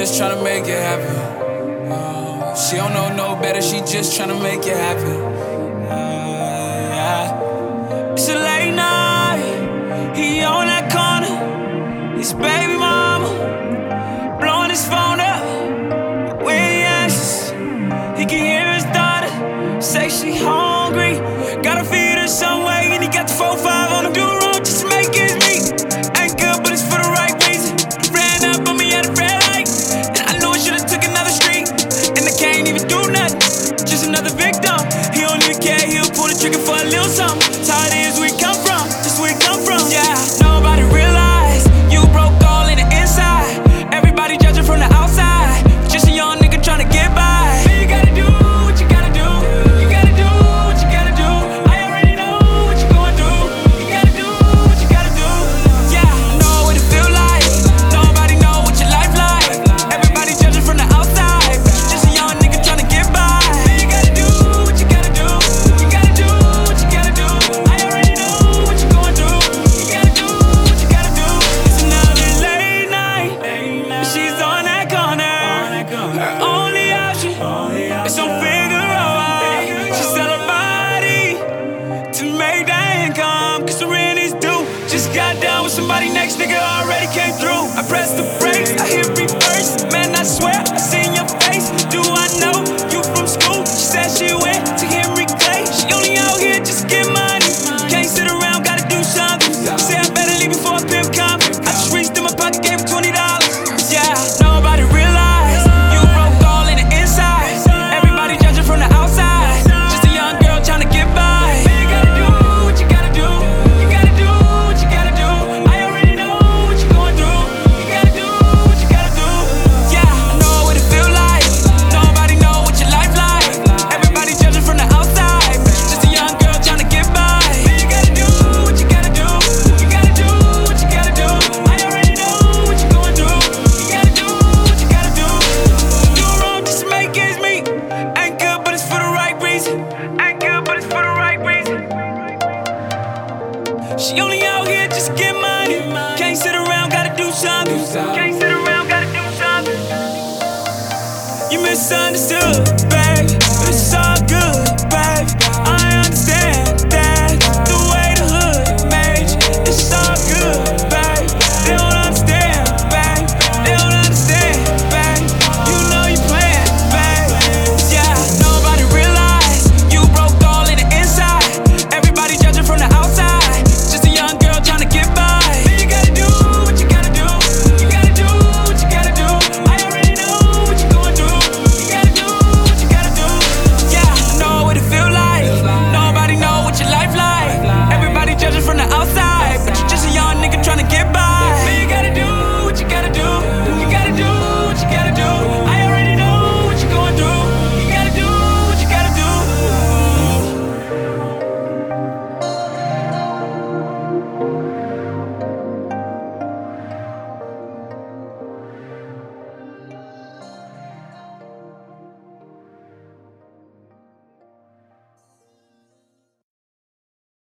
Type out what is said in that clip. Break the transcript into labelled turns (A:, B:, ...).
A: just tryna make it happen. She don't know no better, she just tryna make it happen. It's a late night, he on that corner, his baby mama blowing his phone up. When he asks, he can hear his daughter say she hungry, gotta feed her some way, and he got the 4-5 on him. Do wrong just to make ends meet. Ain't good, but it's for the right reason. Ran up on me at a red light, and I know I should've took another street, and I can't even do nothing, just another victim. He don't even care, he'll pull the trigger for a little something. That's how it is, we come from, that's where we come from. Yeah, nobody realize you broke all in the inside. Everybody judging from the outside, just a young nigga trying to get by. You gotta do what you gotta do. You gotta do what you gotta do. I already know what you're going through. You gotta do what you gotta do. Yeah, I know what it feel like. Nobody know what your life like. Everybody judging from the outside, just a young nigga trying to get by. You gotta do what you gotta do. You gotta do what you gotta do. I already know what you're going through. You gotta do what you gotta do. It's another late night, but she's on that corner. Her only option is to figure out. She sell her body to make that income, cause the rent is due. Just got down with somebody, next nigga already came through. I press the brakes, I hit reverse. Man, I swear, I seen your face. Do I know you from school? She said she went to Henry Clay. She only out here just to get money. Can't sit around, gotta do something. Say I better leave before a pimp come. I just reached in my pocket, gave him $20. Yeah, nobody realize you broke all in the inside. Everybody judging from the outside, just a young girl trying to get by. You gotta do what you gotta do. You gotta do what you gotta do. I already know what you're going through. You gotta do what you gotta do. Yeah, I know what it feel like. Nobody know what your life like. Everybody judging from the outside, just a young girl trying to get by. You gotta do what you gotta do. You gotta do what you gotta do. I already know what you're going through. You gotta do what you gotta do. Do wrong just to make ends meet. Ain't good, but it's for the right reason. Ain't good, but it's for the right reason. She only out here just to get money. Can't sit around, gotta do something. Can't sit around, gotta do something. You misunderstood, babe, but it's all good, babe.